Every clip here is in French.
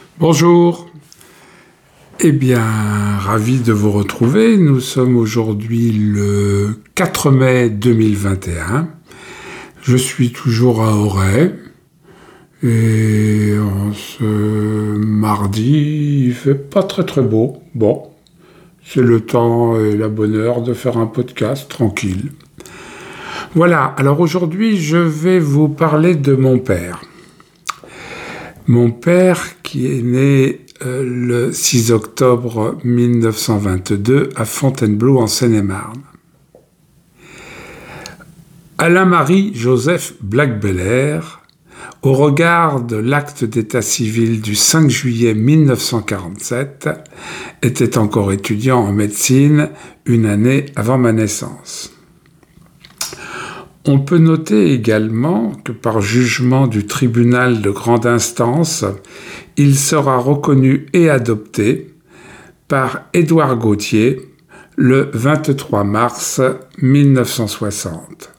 Bonjour, ravi de vous retrouver. Nous sommes aujourd'hui le 4 mai 2021. Je suis toujours à Auray et en ce mardi, il fait pas très beau. Bon, c'est le temps et la bonne heure de faire un podcast tranquille. Voilà, alors aujourd'hui, je vais vous parler de mon père. Mon père qui est né le 6 octobre 1922 à Fontainebleau en Seine-et-Marne. Alain-Marie Joseph Black-Belair, au regard de l'acte d'état civil du 5 juillet 1947, était encore étudiant en médecine une année avant ma naissance. On peut noter également que par jugement du tribunal de grande instance, il sera reconnu et adopté par Édouard Gautier le 23 mars 1960.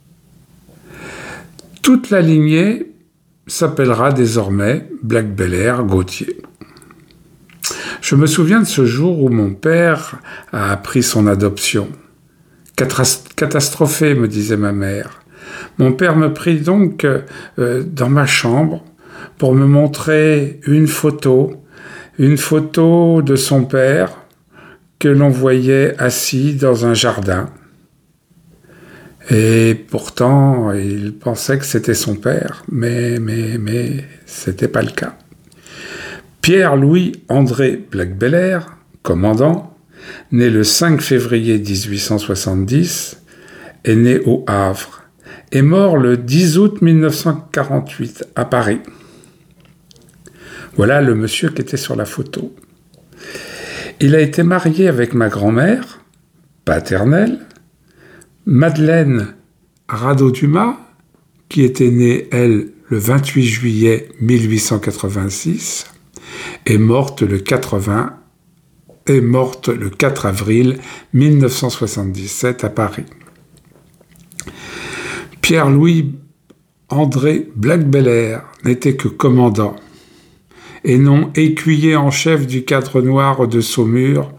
Toute la lignée s'appellera désormais Black-Belair-Gautier. Je me souviens de ce jour où mon père a appris son adoption. Catastrophé, me disait ma mère. Mon père me prit donc dans ma chambre pour me montrer une photo de son père que l'on voyait assis dans un jardin. Et pourtant, il pensait que c'était son père, mais c'était pas le cas. Pierre-Louis André Black-Belair, commandant, né le 5 février 1870, est né au Havre et mort le 10 août 1948 à Paris. Voilà le monsieur qui était sur la photo. Il a été marié avec ma grand-mère paternelle, Madeleine Radeau-Dumas, qui était née, elle, le 28 juillet 1886, et morte le 4 avril 1977 à Paris. Pierre-Louis André Black-Belair n'était que commandant et non écuyer en chef du cadre noir de Saumur,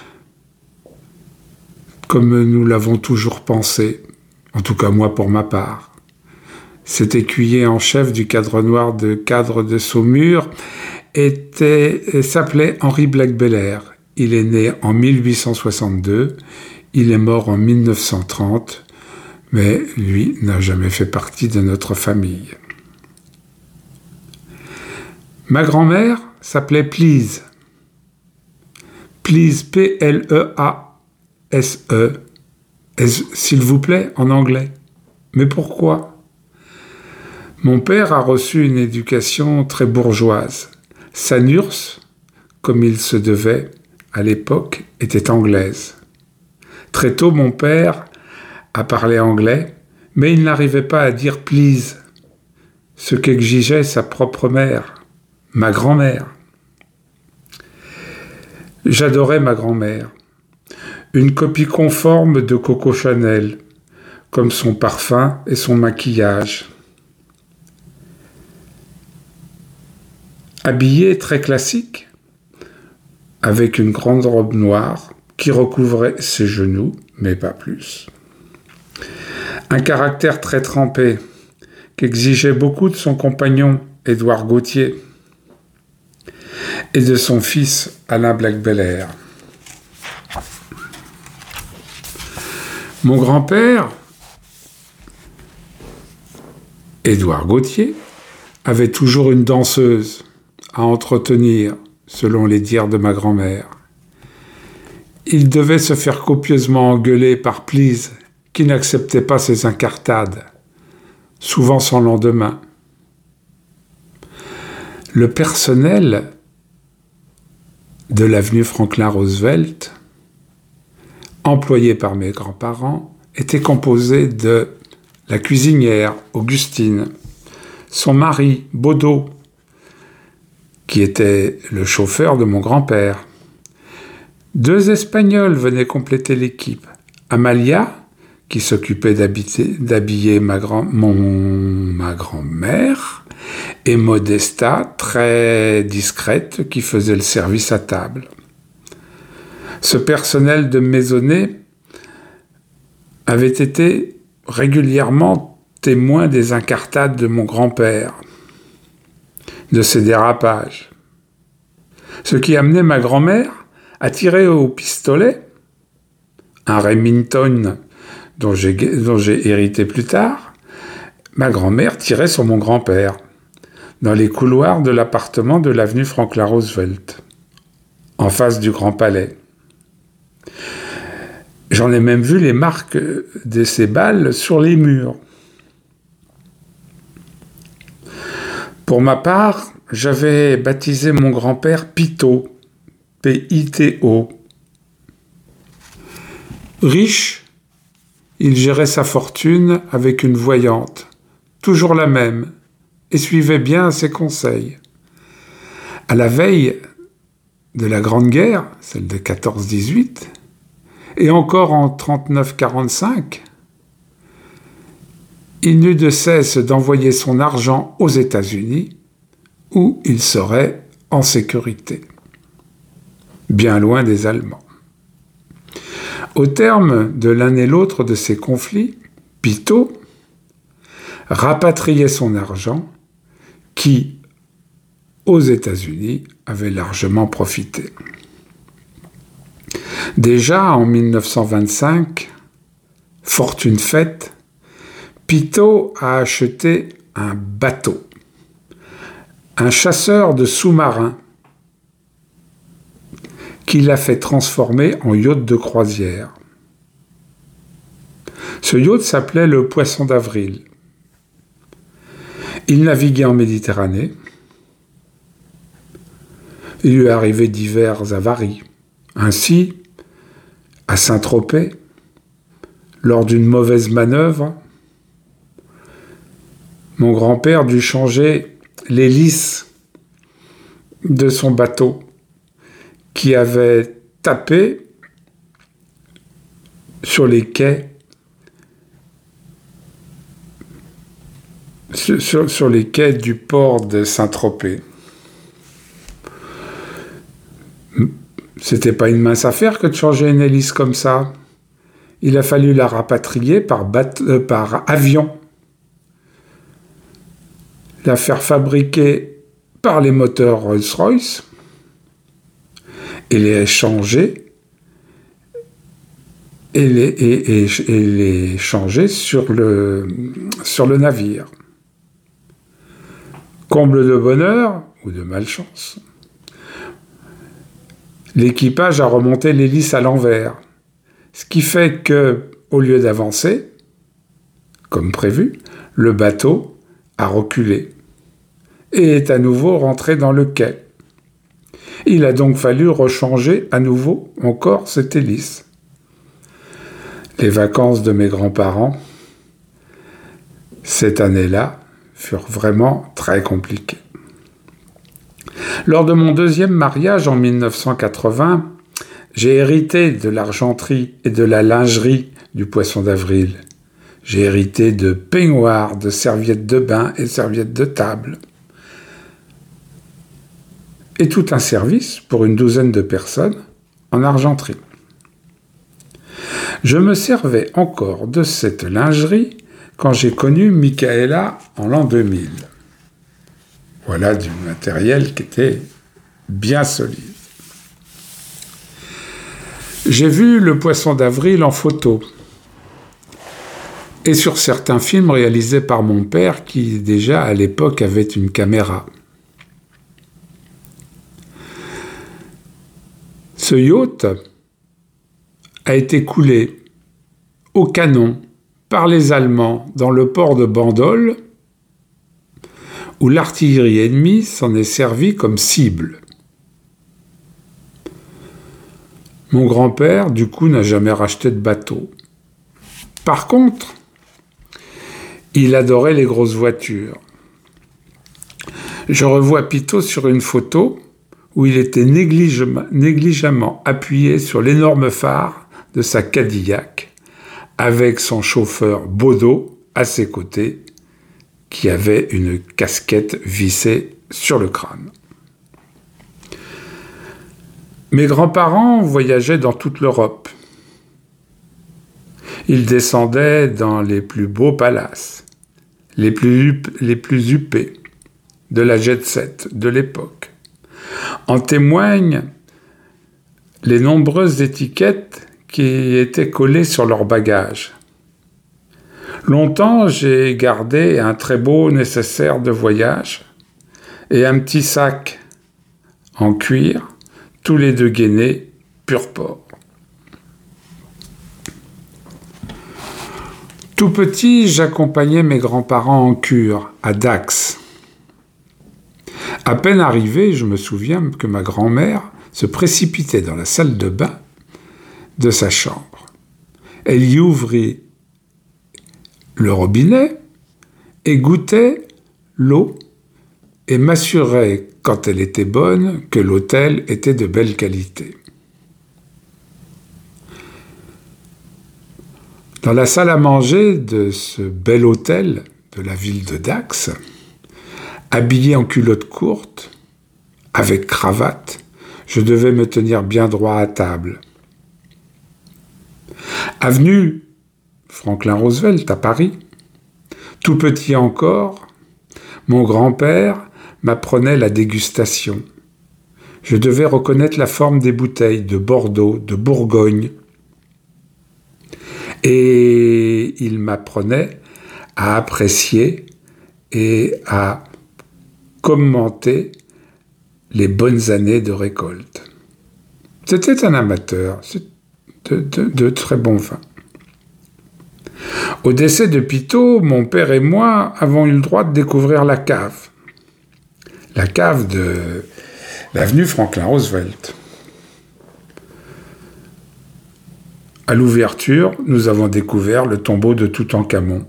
comme nous l'avons toujours pensé, en tout cas moi pour ma part. Cet écuyer en chef du cadre noir de Saumur s'appelait Henri Black-Belair. Il est né en 1862, il est mort en 1930, mais lui n'a jamais fait partie de notre famille. Ma grand-mère s'appelait Please. Please, P-L-E-A-S-E, s'il vous plaît, en anglais. Mais pourquoi ? Mon père a reçu une éducation très bourgeoise. Sa nurse, comme il se devait, à l'époque, était anglaise. Très tôt, mon père a parlé anglais, mais il n'arrivait pas à dire « please », ce qu'exigeait sa propre mère, ma grand-mère. J'adorais ma grand-mère, une copie conforme de Coco Chanel, comme son parfum et son maquillage. Habillée très classique, avec une grande robe noire qui recouvrait ses genoux, mais pas plus. Un caractère très trempé, qu'exigeait beaucoup de son compagnon Édouard Gautier et de son fils Alain Black-Belair. Mon grand-père, Édouard Gautier, avait toujours une danseuse à entretenir, selon les dires de ma grand-mère. Il devait se faire copieusement engueuler par Please, qui n'acceptait pas ses incartades, souvent sans lendemain. Le personnel de l'avenue Franklin Roosevelt, employé par mes grands-parents, était composé de la cuisinière Augustine, son mari Baudot, qui était le chauffeur de mon grand-père. 2 Espagnols venaient compléter l'équipe. Amalia, qui s'occupait d'habiller ma grand-mère, et Modesta, très discrète, qui faisait le service à table. Ce personnel de maisonnée avait été régulièrement témoin des incartades de mon grand-père, de ses dérapages. Ce qui amenait ma grand-mère à tirer au pistolet, un Remington dont j'ai hérité plus tard. Ma grand-mère tirait sur mon grand-père, dans les couloirs de l'appartement de l'avenue Franklin Roosevelt, en face du Grand Palais. J'en ai même vu les marques de ces balles sur les murs. Pour ma part, j'avais baptisé mon grand-père Pito, P-I-T-O. Riche, il gérait sa fortune avec une voyante, toujours la même, et suivait bien ses conseils. À la veille de la Grande Guerre, celle de 14-18, et encore en 39-45, il n'eut de cesse d'envoyer son argent aux États-Unis, où il serait en sécurité, bien loin des Allemands. Au terme de l'un et l'autre de ces conflits, Pito rapatriait son argent qui, aux États-Unis, avait largement profité. Déjà en 1925, fortune faite, Pito a acheté un bateau, un chasseur de sous-marins qu'il a fait transformer en yacht de croisière. Ce yacht s'appelait le Poisson d'Avril. Il naviguait en Méditerranée. Il lui est arrivé divers avaries. Ainsi, à Saint-Tropez, lors d'une mauvaise manœuvre, mon grand-père dut changer l'hélice de son bateau qui avait tapé sur les quais sur les quais du port de Saint-Tropez. C'était pas une mince affaire que de changer une hélice comme ça. Il a fallu la rapatrier par avion, la faire fabriquer par les moteurs Rolls-Royce et les changer et les changer sur le navire. Comble de bonheur ou de malchance, l'équipage a remonté l'hélice à l'envers, ce qui fait que, au lieu d'avancer, comme prévu, le bateau a reculé et est à nouveau rentré dans le quai. Il a donc fallu rechanger à nouveau encore cette hélice. Les vacances de mes grands-parents, cette année-là, furent vraiment très compliquées. Lors de mon deuxième mariage en 1980, j'ai hérité de l'argenterie et de la lingerie du Poisson d'Avril. J'ai hérité de peignoirs, de serviettes de bain et serviettes de table. Et tout un service pour une douzaine de personnes en argenterie. Je me servais encore de cette lingerie quand j'ai connu Michaela en l'an 2000. Voilà du matériel qui était bien solide. J'ai vu le Poisson d'Avril en photo et sur certains films réalisés par mon père qui déjà à l'époque avait une caméra. Ce yacht a été coulé au canon par les Allemands dans le port de Bandol, où l'artillerie ennemie s'en est servie comme cible. Mon grand-père, du coup, n'a jamais racheté de bateau. Par contre, il adorait les grosses voitures. Je revois Pito sur une photo où il était négligemment appuyé sur l'énorme phare de sa Cadillac, avec son chauffeur Bodo à ses côtés, qui avait une casquette vissée sur le crâne. Mes grands-parents voyageaient dans toute l'Europe. Ils descendaient dans les plus beaux palaces, les plus huppés de la jet-set de l'époque. En témoignent les nombreuses étiquettes qui étaient collées sur leurs bagages. Longtemps, j'ai gardé un très beau nécessaire de voyage et un petit sac en cuir, tous les deux gainés, pur porc. Tout petit, j'accompagnais mes grands-parents en cure, à Dax. À peine arrivé, je me souviens que ma grand-mère se précipitait dans la salle de bain de sa chambre. Elle y ouvrit le robinet et goûtait l'eau et m'assurait, quand elle était bonne, que l'hôtel était de belle qualité. Dans la salle à manger de ce bel hôtel de la ville de Dax, habillé en culotte courte, avec cravate, je devais me tenir bien droit à table. Avenue Franklin Roosevelt à Paris, tout petit encore, mon grand-père m'apprenait la dégustation. Je devais reconnaître la forme des bouteilles de Bordeaux, de Bourgogne. Et il m'apprenait à apprécier et à commenter les bonnes années de récolte. C'était un amateur de très bon vin. Au décès de Pitot, mon père et moi avons eu le droit de découvrir la cave. La cave de l'avenue Franklin Roosevelt. À l'ouverture, nous avons découvert le tombeau de Toutankhamon.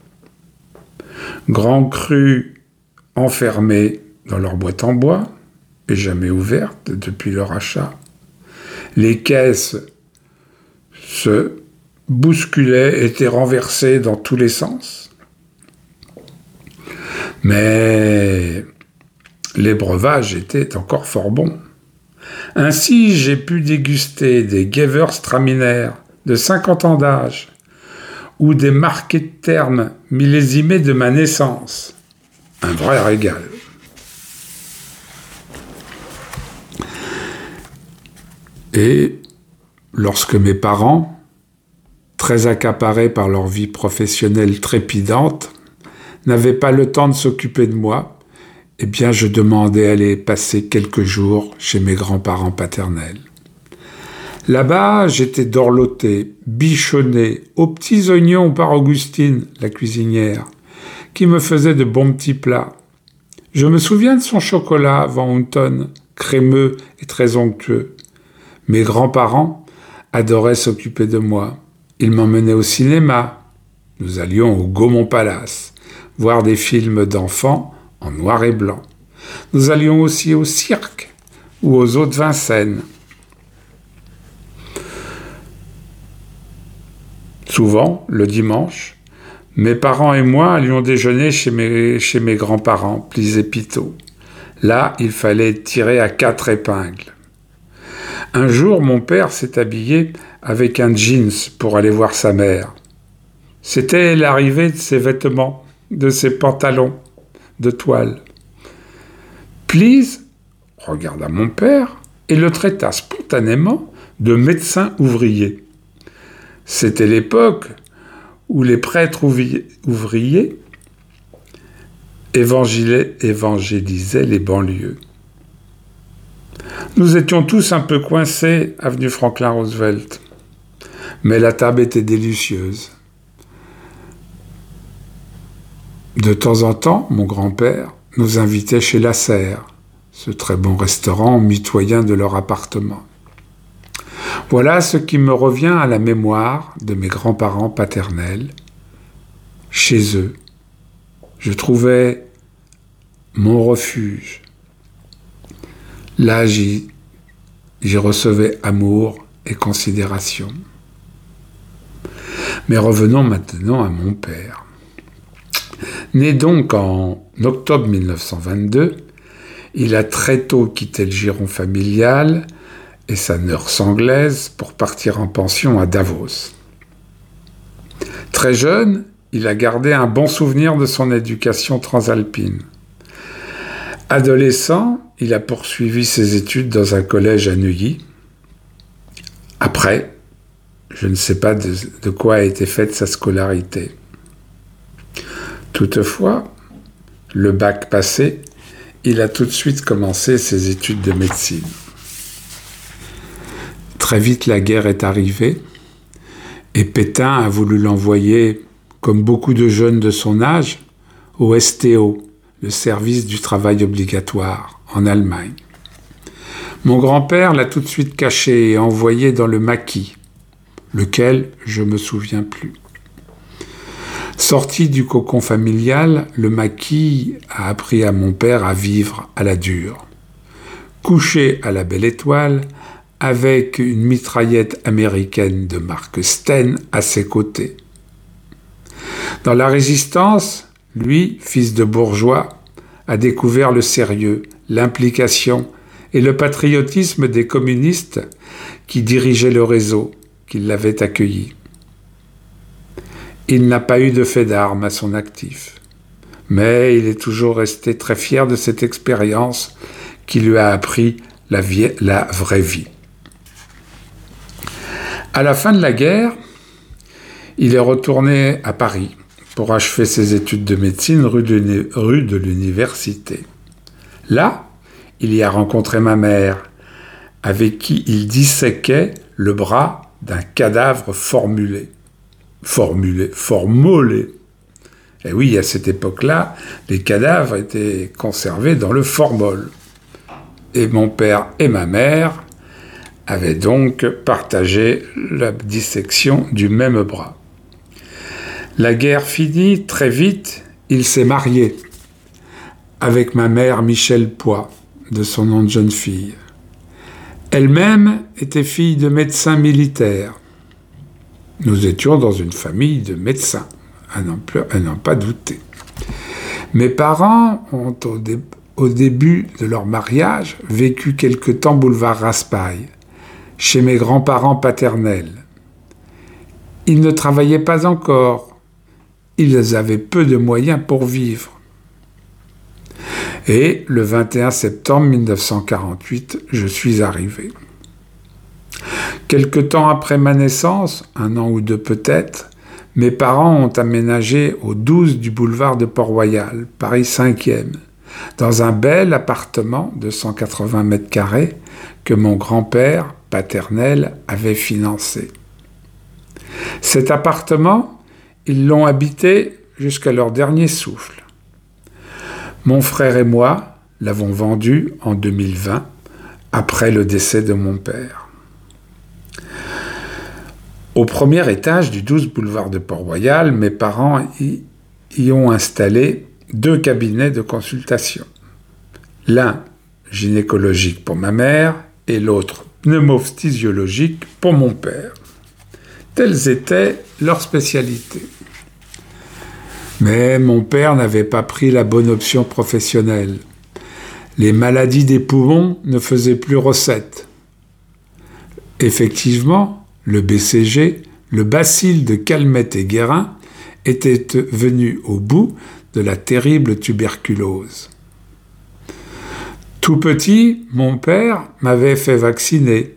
Grand cru enfermés dans leur boîte en bois, et jamais ouverte depuis leur achat. Les caisses se bousculaient, étaient renversées dans tous les sens. Mais les breuvages étaient encore fort bons. Ainsi, j'ai pu déguster des Gewürztraminer de 50 ans d'âge ou des Market-Terme millésimés de ma naissance. Un vrai régal. Et lorsque mes parents, très accaparés par leur vie professionnelle trépidante, n'avaient pas le temps de s'occuper de moi, eh bien je demandais à aller passer quelques jours chez mes grands-parents paternels. Là-bas, j'étais dorloté, bichonné, aux petits oignons par Augustine, la cuisinière, qui me faisait de bons petits plats. Je me souviens de son chocolat Van Houten, crémeux et très onctueux. Mes grands-parents adoraient s'occuper de moi. Ils m'emmenaient au cinéma. Nous allions au Gaumont Palace, voir des films d'enfants en noir et blanc. Nous allions aussi au cirque ou aux eaux de Vincennes. Souvent, le dimanche, mes parents et moi allions déjeuner chez mes grands-parents, Plis et Pitot. Là, il fallait tirer à 4 épingles. Un jour, mon père s'est habillé avec un jeans pour aller voir sa mère. C'était l'arrivée de ses vêtements, de ses pantalons de toile. Plis regarda mon père et le traita spontanément de médecin ouvrier. C'était l'époque où les prêtres ouvriers évangélisaient les banlieues. Nous étions tous un peu coincés, avenue Franklin Roosevelt. Mais la table était délicieuse. De temps en temps, mon grand-père nous invitait chez La Serre, ce très bon restaurant mitoyen de leur appartement. Voilà ce qui me revient à la mémoire de mes grands-parents paternels. Chez eux, je trouvais mon refuge. Là, j'y recevais amour et considération. Mais revenons maintenant à mon père. Né donc en octobre 1922, il a très tôt quitté le giron familial et sa nurse anglaise pour partir en pension à Davos. Très jeune, il a gardé un bon souvenir de son éducation transalpine. Adolescent, il a poursuivi ses études dans un collège à Neuilly. Après, je ne sais pas de quoi a été faite sa scolarité. Toutefois, le bac passé, il a tout de suite commencé ses études de médecine. Très vite, la guerre est arrivée et Pétain a voulu l'envoyer, comme beaucoup de jeunes de son âge, au STO, le service du travail obligatoire, en Allemagne. Mon grand-père l'a tout de suite caché et envoyé dans le maquis, lequel je me souviens plus. Sorti du cocon familial, le maquis a appris à mon père à vivre à la dure. Couché à la Belle Étoile, avec une mitraillette américaine de marque Sten à ses côtés. Dans la résistance, lui, fils de bourgeois, a découvert le sérieux, l'implication et le patriotisme des communistes qui dirigeaient le réseau, qui l'avaient accueilli. Il n'a pas eu de fait d'armes à son actif, mais il est toujours resté très fier de cette expérience qui lui a appris la vraie vie. À la fin de la guerre, il est retourné à Paris pour achever ses études de médecine rue de l'Université. Là, il y a rencontré ma mère, avec qui il disséquait le bras d'un cadavre formolé. Et oui, à cette époque-là, les cadavres étaient conservés dans le formol. Et mon père et ma mère avaient donc partagé la dissection du même bras. La guerre finie, très vite, il s'est marié avec ma mère Michel Poix, de son nom de jeune fille. Elle-même était fille de médecin militaire. Nous étions dans une famille de médecins, à n'en pas douter. Mes parents ont, au début de leur mariage, vécu quelque temps boulevard Raspail, chez mes grands-parents paternels. Ils ne travaillaient pas encore. Ils avaient peu de moyens pour vivre. Et le 21 septembre 1948, je suis arrivé. Quelque temps après ma naissance, un an ou deux peut-être, mes parents ont aménagé au 12 du boulevard de Port-Royal, Paris 5e, dans un bel appartement de 180 mètres carrés que mon grand-père paternel avait financé. Cet appartement, ils l'ont habité jusqu'à leur dernier souffle. Mon frère et moi l'avons vendu en 2020, après le décès de mon père. Au premier étage du 12 boulevard de Port-Royal, mes parents y ont installé 2 cabinets de consultation. L'un gynécologique pour ma mère et l'autre pneumophysiologique pour mon père. Telles étaient leurs spécialités. Mais mon père n'avait pas pris la bonne option professionnelle. Les maladies des poumons ne faisaient plus recette. Effectivement, le BCG, le bacille de Calmette et Guérin, était venu au bout de la terrible tuberculose. Tout petit, mon père m'avait fait vacciner.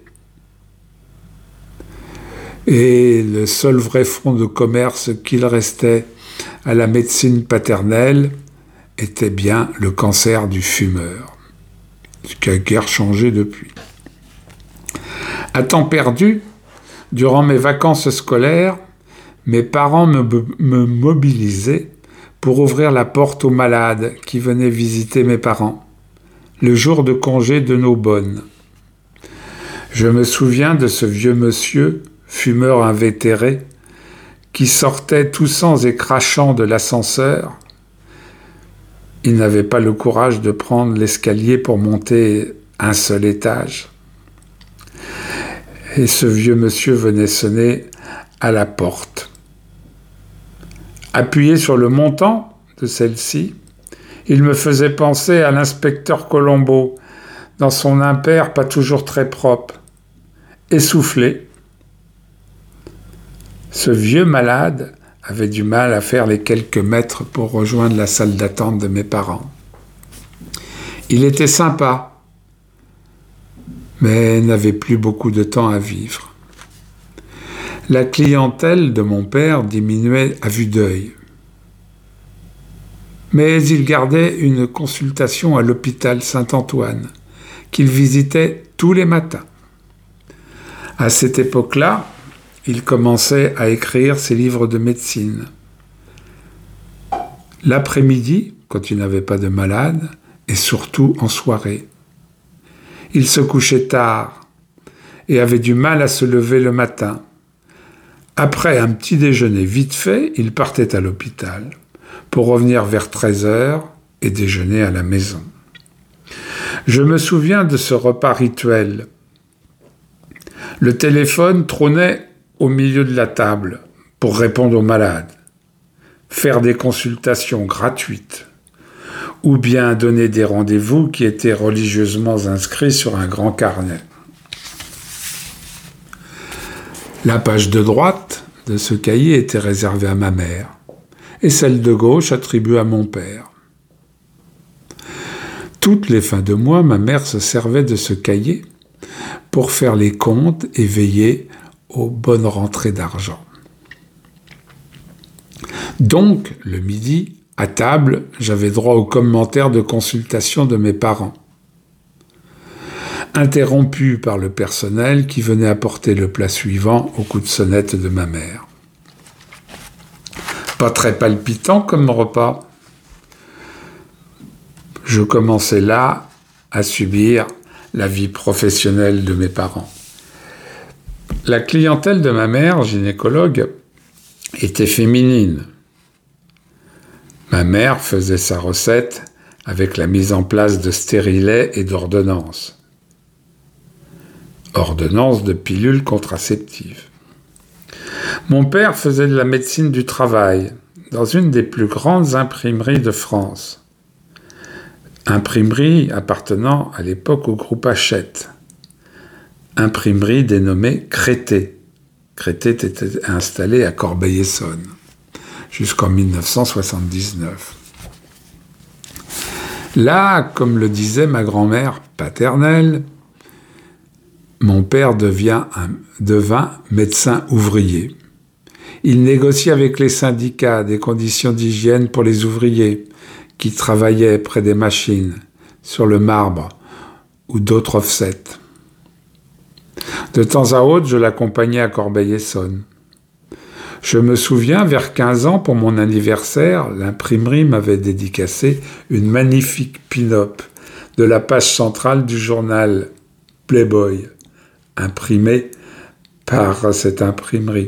Et le seul vrai fonds de commerce qu'il restait à la médecine paternelle était bien le cancer du fumeur, ce qui a guère changé depuis. À temps perdu, durant mes vacances scolaires, mes parents me mobilisaient pour ouvrir la porte aux malades qui venaient visiter mes parents, le jour de congé de Narbonne. Je me souviens de ce vieux monsieur, fumeur invétéré, qui sortait toussant et crachant de l'ascenseur. Il n'avait pas le courage de prendre l'escalier pour monter un seul étage. Et ce vieux monsieur venait sonner à la porte. Appuyé sur le montant de celle-ci, il me faisait penser à l'inspecteur Colombo, dans son impair pas toujours très propre, essoufflé. Ce vieux malade avait du mal à faire les quelques mètres pour rejoindre la salle d'attente de mes parents. Il était sympa, mais n'avait plus beaucoup de temps à vivre. La clientèle de mon père diminuait à vue d'œil. Mais il gardait une consultation à l'hôpital Saint-Antoine, qu'il visitait tous les matins. À cette époque-là, il commençait à écrire ses livres de médecine. L'après-midi, quand il n'avait pas de malade, et surtout en soirée. Il se couchait tard et avait du mal à se lever le matin. Après un petit déjeuner vite fait, il partait à l'hôpital pour revenir vers 13h et déjeuner à la maison. Je me souviens de ce repas rituel. Le téléphone trônait au milieu de la table pour répondre aux malades, faire des consultations gratuites, ou bien donner des rendez-vous qui étaient religieusement inscrits sur un grand carnet. La page de droite de ce cahier était réservée à ma mère, et celle de gauche attribuée à mon père. Toutes les fins de mois, ma mère se servait de ce cahier pour faire les comptes et veiller aux bonnes rentrées d'argent. Donc, le midi, à table, j'avais droit aux commentaires de consultation de mes parents, interrompu par le personnel qui venait apporter le plat suivant au coup de sonnette de ma mère. Pas très palpitant comme repas. Je commençais là à subir la vie professionnelle de mes parents. La clientèle de ma mère, gynécologue, était féminine. Ma mère faisait sa recette avec la mise en place de stérilets et d'ordonnances. Ordonnances de pilules contraceptives. Mon père faisait de la médecine du travail dans une des plus grandes imprimeries de France. Imprimerie appartenant à l'époque au groupe Hachette. Imprimerie dénommée Crété. Crété était installée à Corbeil-Essonnes jusqu'en 1979. Là, comme le disait ma grand-mère paternelle, mon père devint médecin ouvrier. Il négocie avec les syndicats des conditions d'hygiène pour les ouvriers qui travaillaient près des machines, sur le marbre ou d'autres offsets. De temps à autre, je l'accompagnais à Corbeil-Essonnes. Je me souviens, vers 15 ans, pour mon anniversaire, l'imprimerie m'avait dédicacé une magnifique pin-up de la page centrale du journal Playboy, imprimée par cette imprimerie.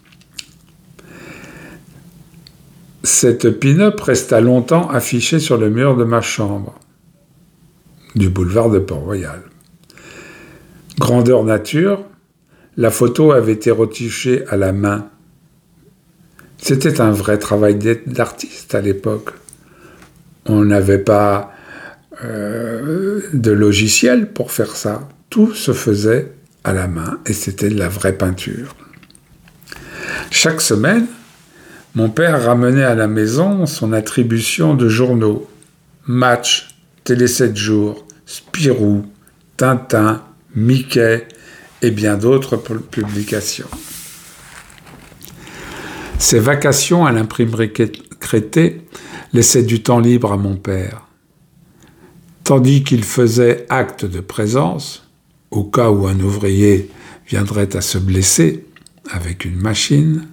Cette pin-up resta longtemps affichée sur le mur de ma chambre, du boulevard de Port-Royal. Grandeur nature, la photo avait été retouchée à la main. C'était un vrai travail d'artiste à l'époque. On n'avait pas de logiciel pour faire ça. Tout se faisait à la main et c'était de la vraie peinture. Chaque semaine, mon père ramenait à la maison son attribution de journaux. Match, Télé 7 jours, Spirou, Tintin, Mickey et bien d'autres publications. Ses vacations à l'imprimerie Crété laissaient du temps libre à mon père. Tandis qu'il faisait acte de présence, au cas où un ouvrier viendrait à se blesser avec une machine,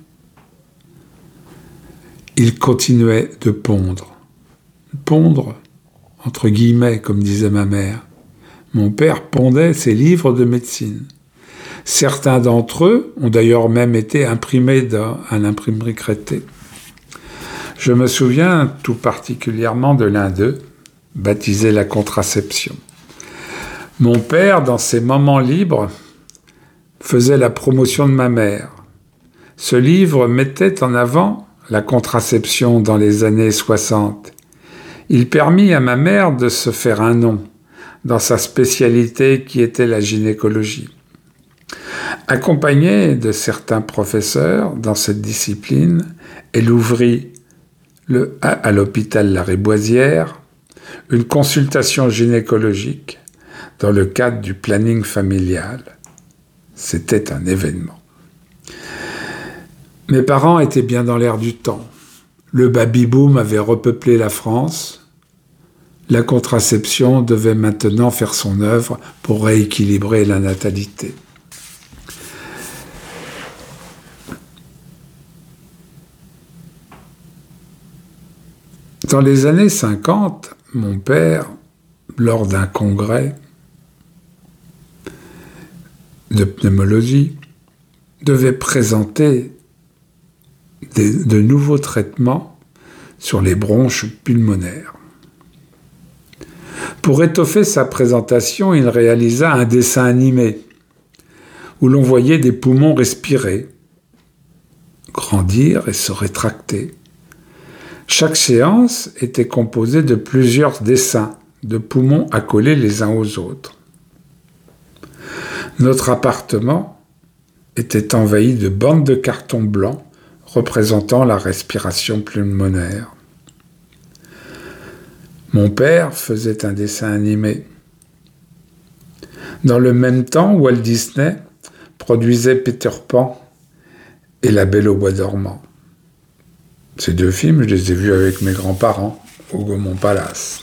il continuait de pondre. Pondre, entre guillemets, comme disait ma mère. Mon père pondait ses livres de médecine. Certains d'entre eux ont d'ailleurs même été imprimés à l'imprimerie Crété. Je me souviens tout particulièrement de l'un d'eux, baptisé La Contraception. Mon père, dans ses moments libres, faisait la promotion de ma mère. Ce livre mettait en avant la contraception dans les années 60. Il permit à ma mère de se faire un nom dans sa spécialité qui était la gynécologie. Accompagnée de certains professeurs dans cette discipline, elle ouvrit à l'hôpital Lariboisière une consultation gynécologique dans le cadre du planning familial. C'était un événement. Mes parents étaient bien dans l'air du temps. Le baby-boom avait repeuplé la France. La contraception devait maintenant faire son œuvre pour rééquilibrer la natalité. Dans les années 50, mon père, lors d'un congrès de pneumologie, devait présenter de nouveaux traitements sur les bronches pulmonaires. Pour étoffer sa présentation, il réalisa un dessin animé où l'on voyait des poumons respirer, grandir et se rétracter. Chaque séance était composée de plusieurs dessins de poumons accolés les uns aux autres. Notre appartement était envahi de bandes de carton blanc représentant la respiration pulmonaire. Mon père faisait un dessin animé. Dans le même temps, Walt Disney produisait Peter Pan et La Belle au bois dormant. Ces deux films, je les ai vus avec mes grands-parents au Gaumont Palace.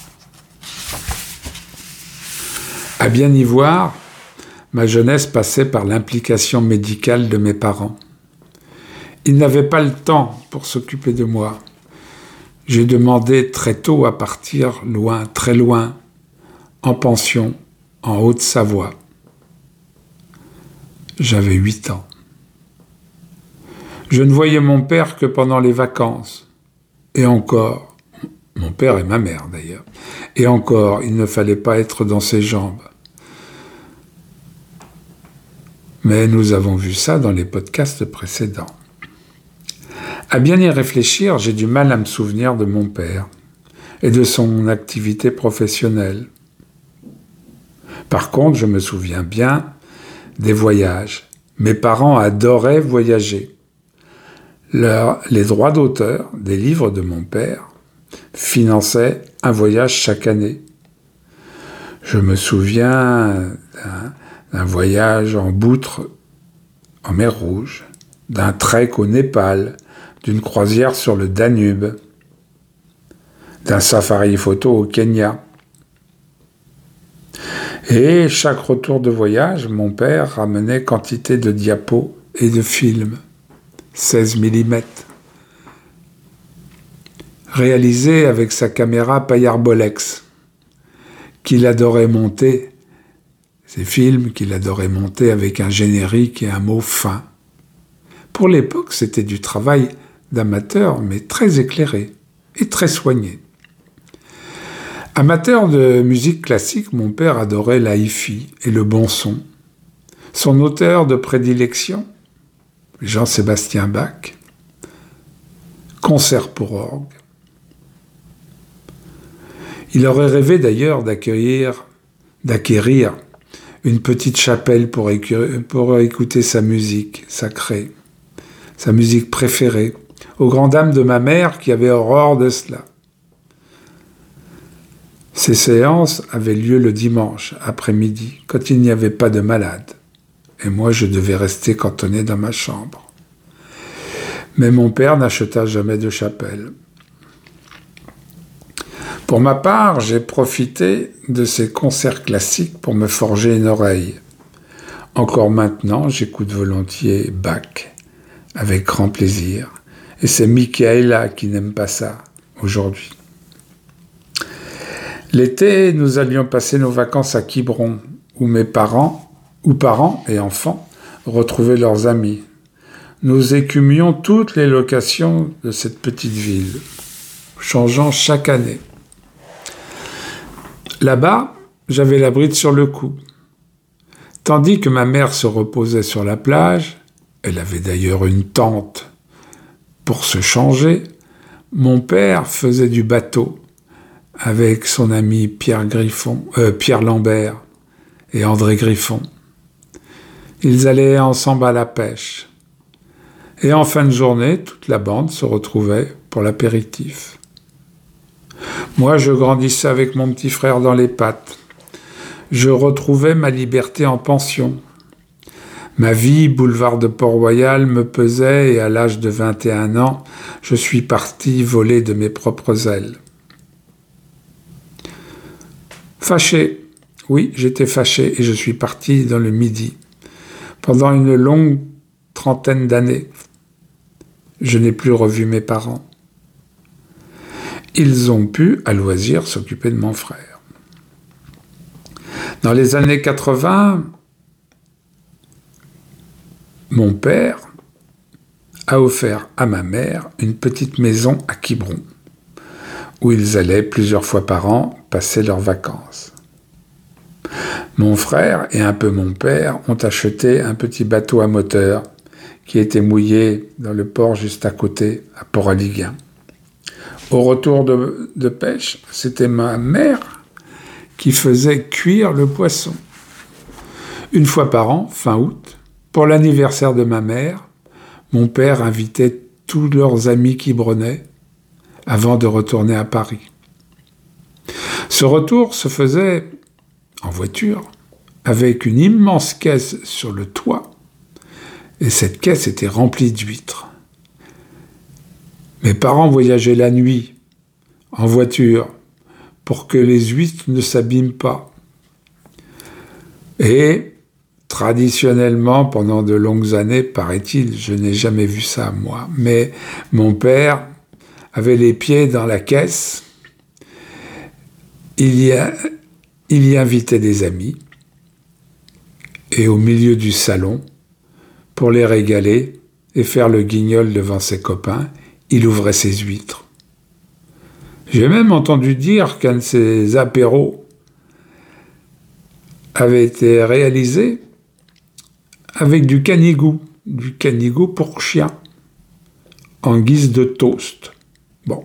À bien y voir, ma jeunesse passait par l'implication médicale de mes parents. Ils n'avaient pas le temps pour s'occuper de moi. J'ai demandé très tôt à partir loin, très loin, en pension, en Haute-Savoie. J'avais 8 ans. Je ne voyais mon père que pendant les vacances. Et encore, mon père et ma mère d'ailleurs. Et encore, il ne fallait pas être dans ses jambes. Mais nous avons vu ça dans les podcasts précédents. À bien y réfléchir, j'ai du mal à me souvenir de mon père et de son activité professionnelle. Par contre, je me souviens bien des voyages. Mes parents adoraient voyager. Les droits d'auteur des livres de mon père finançaient un voyage chaque année. Je me souviens d'un voyage en boutre en mer Rouge, d'un trek au Népal, d'une croisière sur le Danube, d'un safari photo au Kenya. Et chaque retour de voyage, mon père ramenait quantité de diapos et de films, 16 mm, réalisés avec sa caméra Payard Bolex, qu'il adorait monter, ces films qu'il adorait monter avec un générique et un mot fin. Pour l'époque, c'était du travail d'amateur, mais très éclairé et très soigné. Amateur de musique classique, mon père adorait la hi-fi et le bon son. Son auteur de prédilection, Jean-Sébastien Bach, Concert pour orgue. Il aurait rêvé d'ailleurs d'acquérir une petite chapelle pour écouter sa musique sacrée, sa musique préférée, aux grandes dames de ma mère qui avait horreur de cela. Ces séances avaient lieu le dimanche après-midi, quand il n'y avait pas de malade, et moi je devais rester cantonné dans ma chambre. Mais mon père n'acheta jamais de chapelle. Pour ma part, j'ai profité de ces concerts classiques pour me forger une oreille. Encore maintenant, j'écoute volontiers Bach, avec grand plaisir. Et c'est Michaela qui n'aime pas ça, aujourd'hui. L'été, nous allions passer nos vacances à Quiberon, où parents et enfants retrouvaient leurs amis. Nous écumions toutes les locations de cette petite ville, changeant chaque année. Là-bas, j'avais la bride sur le cou. Tandis que ma mère se reposait sur la plage, elle avait d'ailleurs une tente Pour se changer, mon père faisait du bateau avec son ami Pierre Lambert et André Griffon. Ils allaient ensemble à la pêche. Et en fin de journée, toute la bande se retrouvait pour l'apéritif. Moi, je grandissais avec mon petit frère dans les pattes. Je retrouvais ma liberté en pension. Ma vie, boulevard de Port-Royal, me pesait et à l'âge de 21 ans, je suis parti voler de mes propres ailes. Fâché. Oui, j'étais fâché et je suis parti dans le Midi. Pendant une longue trentaine d'années, je n'ai plus revu mes parents. Ils ont pu, à loisir, s'occuper de mon frère. Dans les années 80, mon père a offert à ma mère une petite maison à Quiberon, où ils allaient plusieurs fois par an passer leurs vacances. Mon frère et un peu mon père ont acheté un petit bateau à moteur qui était mouillé dans le port juste à côté, à Port-Aliguin. Au retour de pêche, c'était ma mère qui faisait cuire le poisson. Une fois par an, fin août, pour l'anniversaire de ma mère, mon père invitait tous leurs amis quibronnais avant de retourner à Paris. Ce retour se faisait en voiture, avec une immense caisse sur le toit, et cette caisse était remplie d'huîtres. Mes parents voyageaient la nuit, en voiture, pour que les huîtres ne s'abîment pas. Et, traditionnellement, pendant de longues années, paraît-il, je n'ai jamais vu ça, moi, mais mon père avait les pieds dans la caisse, il y invitait des amis, et au milieu du salon, pour les régaler et faire le guignol devant ses copains, il ouvrait ses huîtres. J'ai même entendu dire qu'un de ces apéros avait été réalisé avec du canigou pour chien, en guise de toast. Bon.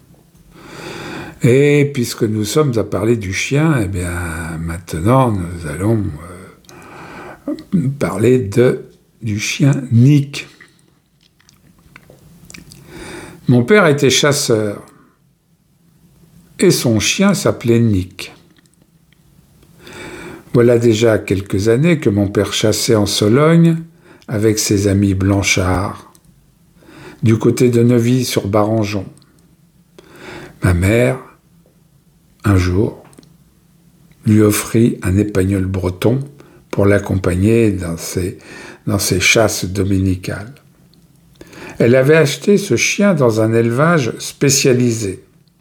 Et puisque nous sommes à parler du chien, eh bien, maintenant, nous allons parler du chien Nick. Mon père était chasseur et son chien s'appelait Nick. Voilà déjà quelques années que mon père chassait en Sologne avec ses amis blanchards, du côté de Neuville-sur-Barangeon. Ma mère, un jour, lui offrit un épagneul breton pour l'accompagner dans ses chasses dominicales. Elle avait acheté ce chien dans un élevage spécialisé.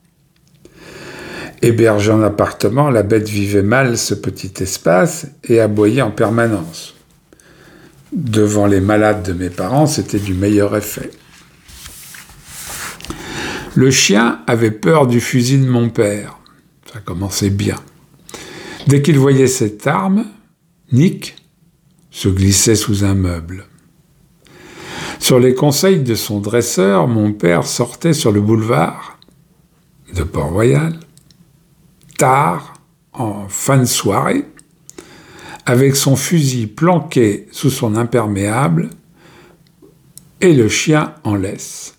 Hébergée en appartement, la bête vivait mal ce petit espace et aboyait en permanence. Devant les malades de mes parents, c'était du meilleur effet. Le chien avait peur du fusil de mon père. Ça commençait bien. Dès qu'il voyait cette arme, Nick se glissait sous un meuble. Sur les conseils de son dresseur, mon père sortait sur le boulevard de Port-Royal, tard, en fin de soirée, avec son fusil planqué sous son imperméable et le chien en laisse.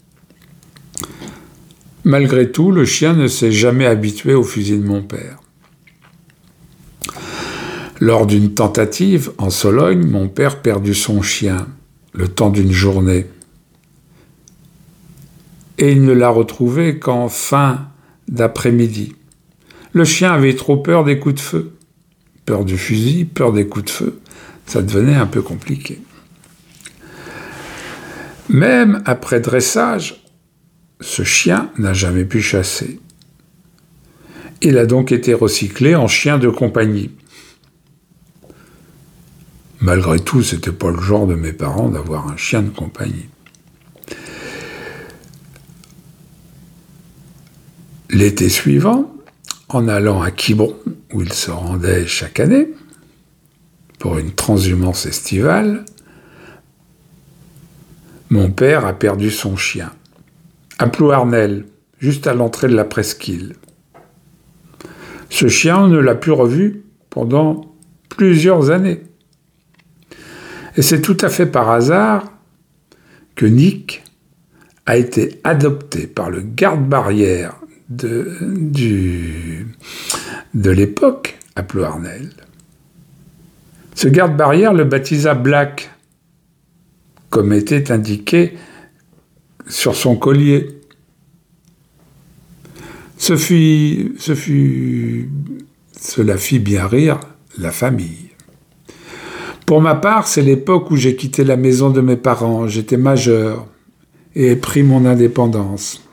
Malgré tout, le chien ne s'est jamais habitué au fusil de mon père. Lors d'une tentative, en Sologne, mon père perdit son chien, le temps d'une journée. Et il ne l'a retrouvé qu'en fin d'après-midi. Le chien avait trop peur des coups de feu. Peur du fusil, peur des coups de feu. Ça devenait un peu compliqué. Même après dressage, ce chien n'a jamais pu chasser. Il a donc été recyclé en chien de compagnie. Malgré tout, c'était pas le genre de mes parents d'avoir un chien de compagnie. L'été suivant, en allant à Quiberon, où il se rendait chaque année, pour une transhumance estivale, Mon père a perdu son chien, à Plouarnel, juste à l'entrée de la presqu'île. Ce chien, on ne l'a plus revu pendant plusieurs années. Et c'est tout à fait par hasard que Nick a été adopté par le garde-barrière de l'époque à Plouarnel. Ce garde-barrière le baptisa Black, comme était indiqué sur son collier. Cela fit bien rire la famille. Pour ma part, c'est l'époque où j'ai quitté la maison de mes parents. J'étais majeur et ai pris mon indépendance.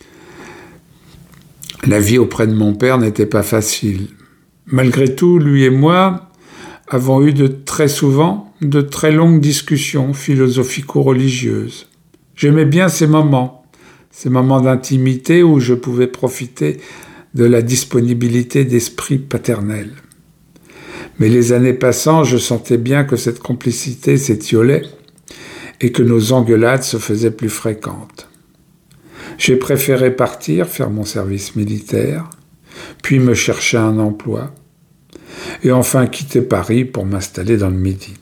La vie auprès de mon père n'était pas facile. Malgré tout, lui et moi avons eu très souvent de très longues discussions philosophico-religieuses. J'aimais bien ces moments d'intimité où je pouvais profiter de la disponibilité d'esprit paternel. Mais les années passant, je sentais bien que cette complicité s'étiolait et que nos engueulades se faisaient plus fréquentes. J'ai préféré partir, faire mon service militaire, puis me chercher un emploi, et enfin quitter Paris pour m'installer dans le Midi.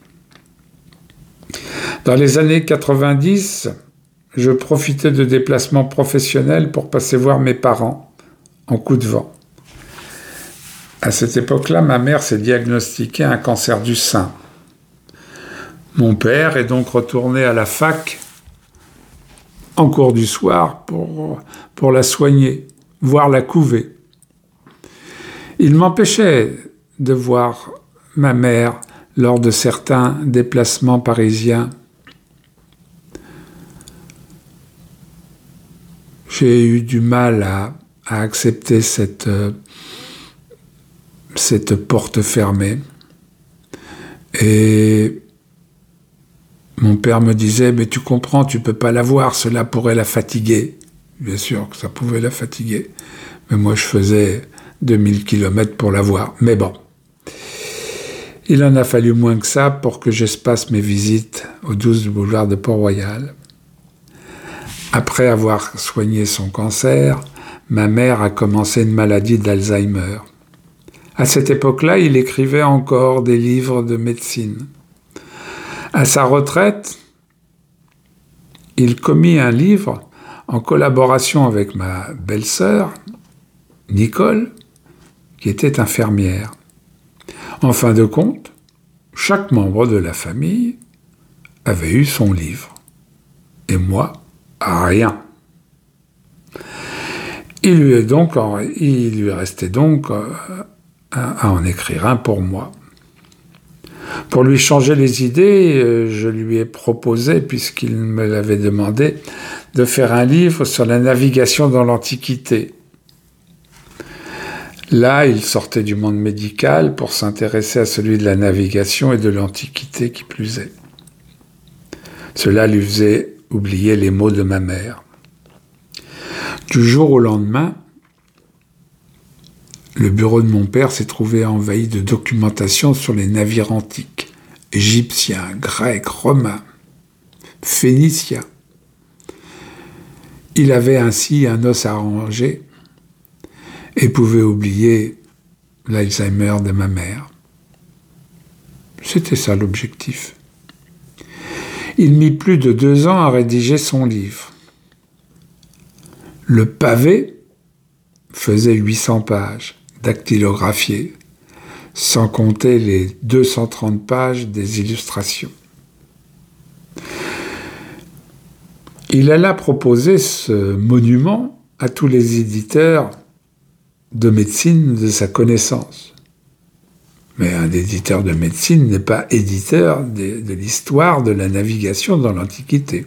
Dans les années 90, je profitais de déplacements professionnels pour passer voir mes parents en coup de vent. À cette époque-là, ma mère s'est diagnostiquée un cancer du sein. Mon père est donc retourné à la fac en cours du soir pour la soigner, voire la couver. Il m'empêchait de voir ma mère lors de certains déplacements parisiens. J'ai eu du mal à accepter cette porte fermée. Et mon père me disait « Mais tu comprends, tu peux pas la voir, cela pourrait la fatiguer. » Bien sûr que ça pouvait la fatiguer. Mais moi, je faisais 2000 km pour la voir. Mais bon. Il en a fallu moins que ça pour que j'espace mes visites au 12 boulevard de Port-Royal. Après avoir soigné son cancer, ma mère a commencé une maladie d'Alzheimer. À cette époque-là, il écrivait encore des livres de médecine. À sa retraite, il commit un livre en collaboration avec ma belle-sœur, Nicole, qui était infirmière. En fin de compte, chaque membre de la famille avait eu son livre. Et moi, rien. Il lui restait donc à en écrire un pour moi. Pour lui changer les idées, je lui ai proposé, puisqu'il me l'avait demandé, de faire un livre sur la navigation dans l'Antiquité. Là, il sortait du monde médical pour s'intéresser à celui de la navigation et de l'Antiquité qui plus est. Cela lui faisait oublier les mots de ma mère. Du jour au lendemain, le bureau de mon père s'est trouvé envahi de documentation sur les navires antiques, égyptiens, grecs, romains, phéniciens. Il avait ainsi un os à ranger et pouvait oublier l'Alzheimer de ma mère. C'était ça l'objectif. Il mit plus de 2 ans à rédiger son livre. Le pavé faisait 800 pages, dactylographiées, sans compter les 230 pages des illustrations. Il alla proposer ce monument à tous les éditeurs de médecine de sa connaissance. Mais un éditeur de médecine n'est pas éditeur de l'histoire de la navigation dans l'Antiquité.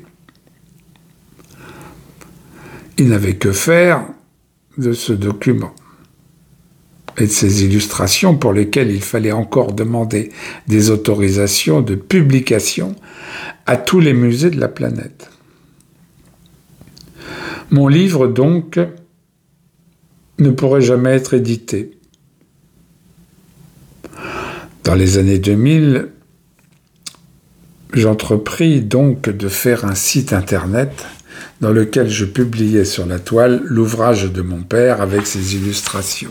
Il n'avait que faire de ce document et de ces illustrations pour lesquelles il fallait encore demander des autorisations de publication à tous les musées de la planète. Mon livre, donc, ne pourrait jamais être édité. Dans les années 2000, J'entrepris donc de faire un site internet dans lequel je publiais sur la toile l'ouvrage de mon père avec ses illustrations.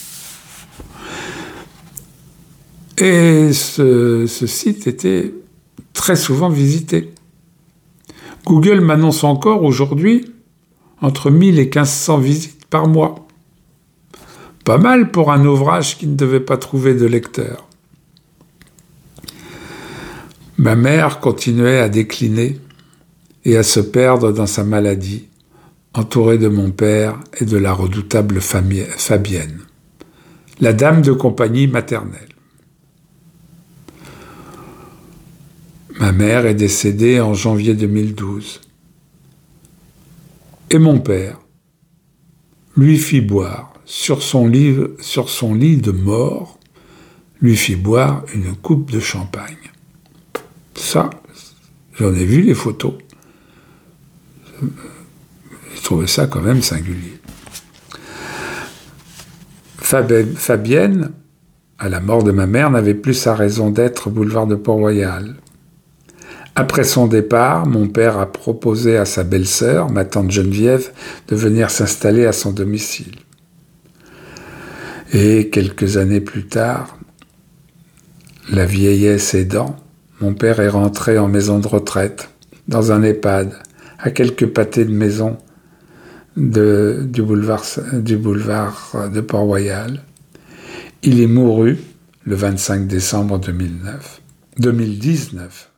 Et ce site était très souvent visité. Google m'annonce encore aujourd'hui entre 1000 et 1500 visites par mois. Pas mal pour un ouvrage qui ne devait pas trouver de lecteur. Ma mère continuait à décliner et à se perdre dans sa maladie, entourée de mon père et de la redoutable Fabienne, la dame de compagnie maternelle. Ma mère est décédée en janvier 2012. Et mon père lui fit boire, sur son lit de mort, lui fit boire une coupe de champagne. Ça, j'en ai vu les photos. J'ai trouvé ça quand même singulier. Fabienne, à la mort de ma mère, n'avait plus sa raison d'être au boulevard de Port-Royal. Après son départ, mon père a proposé à sa belle-sœur, ma tante Geneviève, de venir s'installer à son domicile. Et quelques années plus tard, la vieillesse aidant, mon père est rentré en maison de retraite, dans un EHPAD, à quelques pâtés de maison du boulevard de Port-Royal. Il est mouru le 25 décembre 2019.